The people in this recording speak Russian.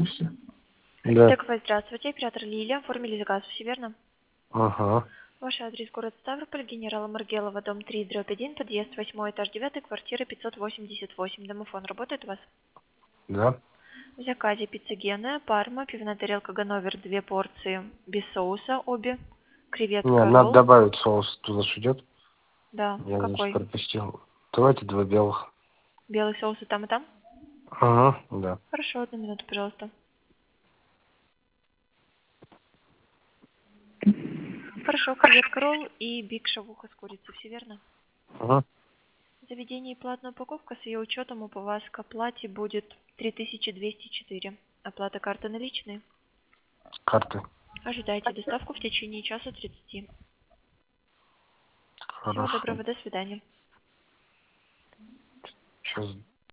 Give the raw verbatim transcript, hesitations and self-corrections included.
соусе. Да. Так, вы здравствуйте, оператор Лилия, оформили заказ, все верно? Ага. Ваш адрес город Ставрополь, генерала Маргелова, дом три, дробь один, подъезд восьмой, этаж девятый, квартира пятьсот восемьдесят восемь. Домофон работает у вас? Да. В заказе пицца Гена, парма, пивная тарелка Ганновер, две порции, без соуса обе, Не, креветка, надо ролл. добавить соус. Туда же идет. Да, Я, значит, какой? пропустил. Давайте два белых. Белый соус и там, и там? Ага, да. Хорошо, одну минуту, пожалуйста. Хорошо, креветка, ролл и биг шавуха с курицей, все верно? Ага. Заведение и платная упаковка с ее учетом у вас к оплате будет три тысячи двести четыре. Оплата карты наличные. Карты. Ожидайте доставку в течение часа тридцати. Всего Хорошо. доброго, до свидания. Сейчас